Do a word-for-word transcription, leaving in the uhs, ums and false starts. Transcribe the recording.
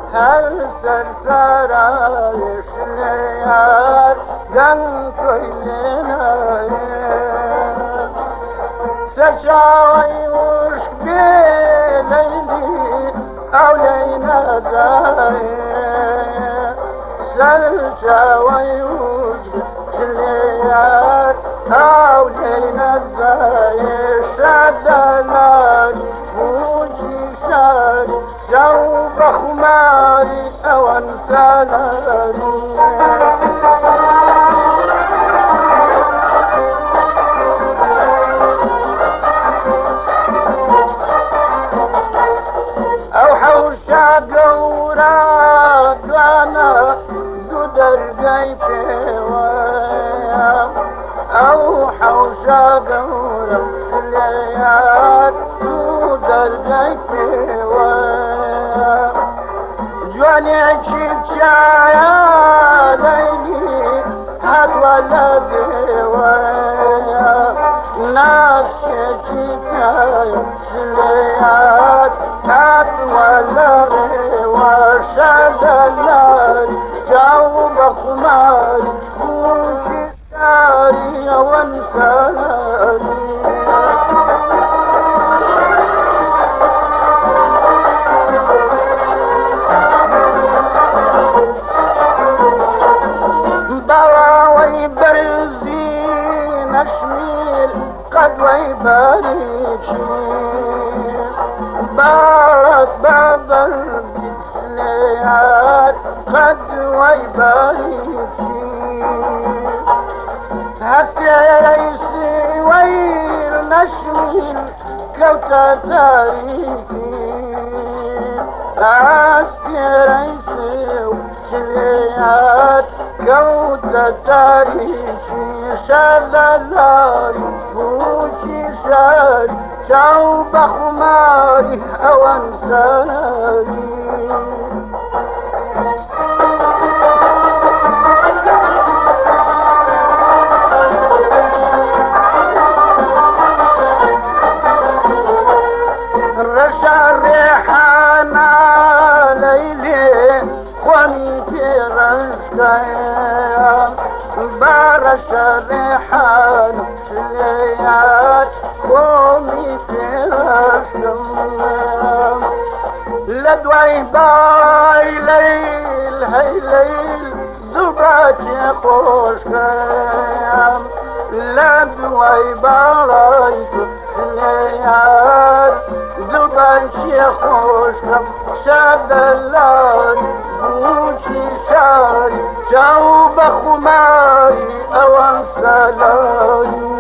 هل سرسرای شلیار گن کویلنا سرچاوی عشق لیلی او لینا دای سرچاوی عشق شلیار او لینا دای شدلاری موجی شاری جو بخماري او انساناني او حوشا قورا كانا دو درقاي فيوان او حوشا قورا سليات دو درقاي فيوان جواني شفشايا ليلي هاد ولا ديوايا ناس شفشايا سليات هاد ولا ريوا شدلاري جو بخماري وشي شاري وانساناري نشميل قد ويباريكي بارك باب البسليات قد ويباريكي هسي ريسي ويل نشميل كوتا تاريكي هسي ريسي وشليات كوتا تاريكي شلالاري بوشي شاري شو بخماري او انساناري رشا الريحانة ليلي خواني في رشكايا بارش الريحان شليات قومي في رشكم لدوي باي ليل هاي ليل زباتي خوشكم لدوي باي شليات زباتي خوشكم شدلان بوشي شاري جو بخماري او انسالاني